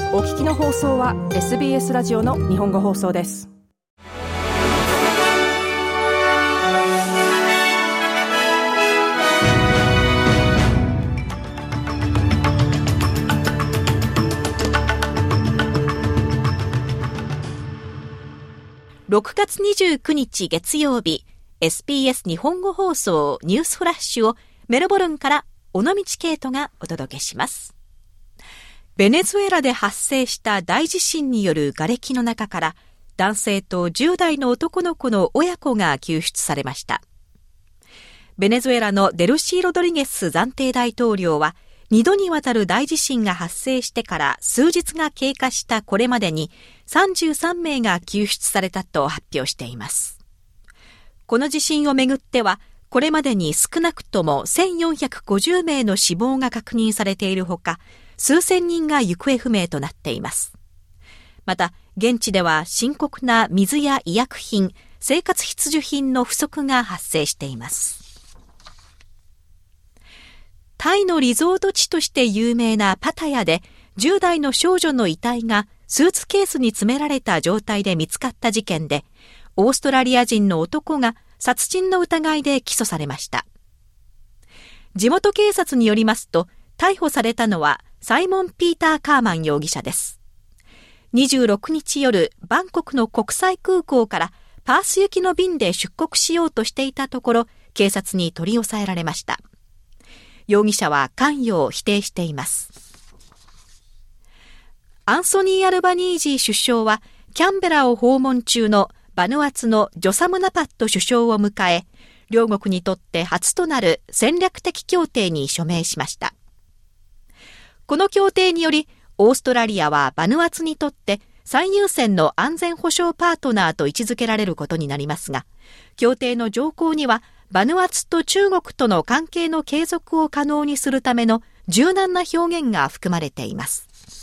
お聞きの放送は SBS ラジオの日本語放送です。 6月29日月曜日、SBS 日本語放送ニュースフラッシュをメルボルンから尾道ケイトがお届けします。ベネズエラで発生した大地震による瓦礫の中から男性と10代の男の子の親子が救出されました。ベネズエラのデルシー・ロドリゲス暫定大統領は2度にわたる大地震が発生してから数日が経過したこれまでに33名が救出されたと発表しています。この地震をめぐってはこれまでに少なくとも1450名の死亡が確認されているほか、数千人が行方不明となっています。また、現地では深刻な水や医薬品、生活必需品の不足が発生しています。タイのリゾート地として有名なパタヤで、10代の少女の遺体がスーツケースに詰められた状態で見つかった事件で、オーストラリア人の男が殺人の疑いで起訴されました。地元警察によりますと、逮捕されたのはサイモン・ピーター・カーマン容疑者です。26日夜、バンコクの国際空港からパース行きの便で出国しようとしていたところ、警察に取り押さえられました。容疑者は関与を否定しています。アンソニー・アルバニージー首相は、キャンベラを訪問中のバヌアツのジョサムナパット首相を迎え、両国にとって初となる戦略的協定に署名しました。この協定により、オーストラリアはバヌアツにとって最優先の安全保障パートナーと位置づけられることになりますが、協定の条項には、バヌアツと中国との関係の継続を可能にするための柔軟な表現が含まれています。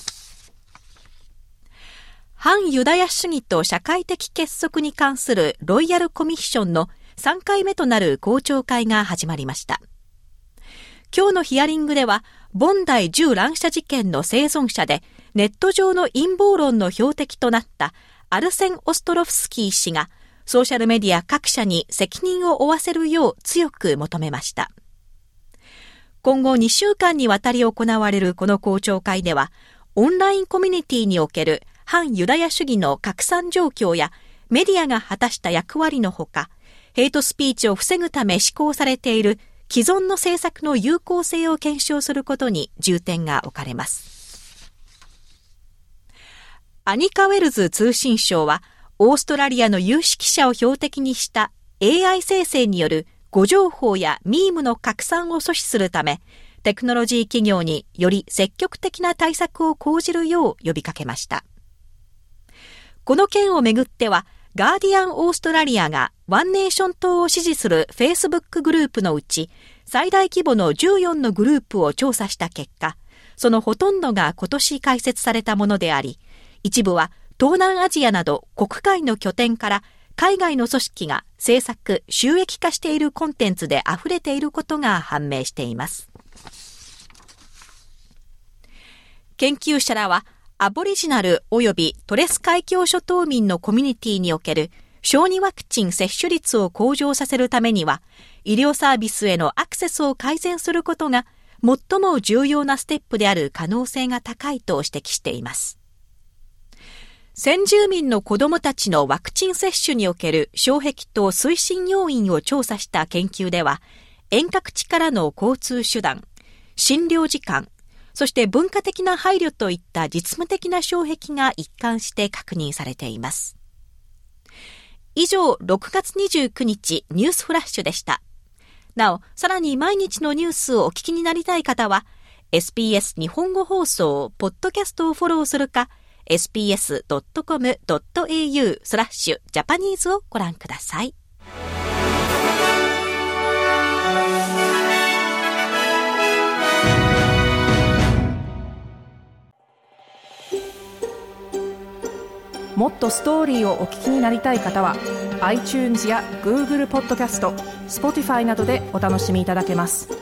反ユダヤ主義と社会的結束に関するロイヤルコミッションの3回目となる公聴会が始まりました。今日のヒアリングでは、ボンダイ銃乱射事件の生存者で、ネット上の陰謀論の標的となったアルセン・オストロフスキー氏が、ソーシャルメディア各社に責任を負わせるよう強く求めました。今後2週間にわたり行われるこの公聴会では、オンラインコミュニティにおける反ユダヤ主義の拡散状況やメディアが果たした役割のほか、ヘイトスピーチを防ぐため施行されている既存の政策の有効性を検証することに重点が置かれます。アニカ・ウェルズ通信省は、オーストラリアの有識者を標的にした AI 生成による誤情報やミームの拡散を阻止するため、テクノロジー企業により積極的な対策を講じるよう呼びかけました。この件をめぐっては、ガーディアン・オーストラリアがワンネーション党を支持する Facebook グループのうち、最大規模の14のグループを調査した結果、そのほとんどが今年開設されたものであり、一部は東南アジアなど国外の拠点から海外の組織が制作・収益化しているコンテンツで溢れていることが判明しています。研究者らは、アボリジナル及びトレス海峡諸島民のコミュニティにおける小児ワクチン接種率を向上させるためには、医療サービスへのアクセスを改善することが最も重要なステップである可能性が高いと指摘しています。先住民の子どもたちのワクチン接種における障壁と推進要因を調査した研究では、遠隔地からの交通手段、診療時間、そして文化的な配慮といった実務的な障壁が一貫して確認されています。以上、6月29日ニュースフラッシュでした。なお、さらに毎日のニュースをお聞きになりたい方は、SBS 日本語放送ポッドキャストをフォローするか、sbs.com.au/Japanese をご覧ください。 もっとストーリーをお聞きになりたい方は iTunes や Google ポッドキャスト、Spotify などでお楽しみいただけます。